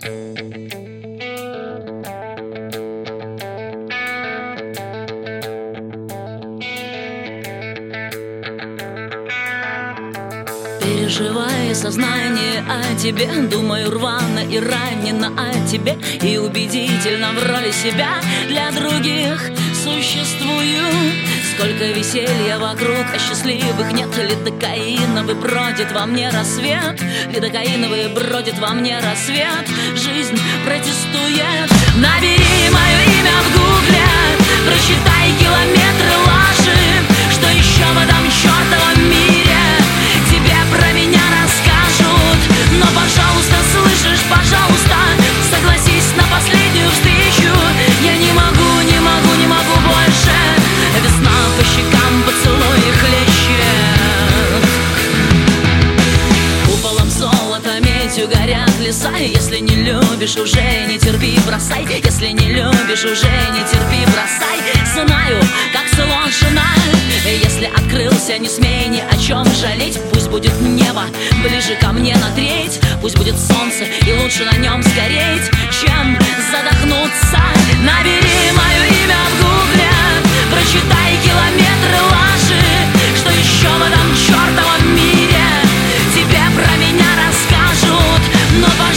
Переживая сознание о тебе, думаю рвано и ранено о тебе, и убедительно в роли себя для других существую. Сколько веселья вокруг, а счастливых нет. Лидокаиновый бродит во мне рассвет, лидокаиновый бродит во мне рассвет. Жизнь протестует. Набери мое имя в гугле, прочитай километры лажи. Что еще в этом чертовом мире тебе про меня расскажут? Но, пожалуйста, слышишь, пожалуйста, согласись на последнюю встречу. Я не могу, не могу, не могу больше. Весна по щекам, поцелуй хлещет. Куполом золота, медью горят леса. Если не любишь, уже не терпи, бросай. Если не любишь, уже не терпи, бросай. Знаю, как сложно. Если открылся, не смей ни о чем жалеть. Пусть будет небо ближе ко мне на треть. Пусть будет солнце, и лучше на нем сгореть, чем задохнуться. Набери мое имя в гугле, прочитай километры лажи. Что еще в этом чертовом мире тебе про меня расскажут? Но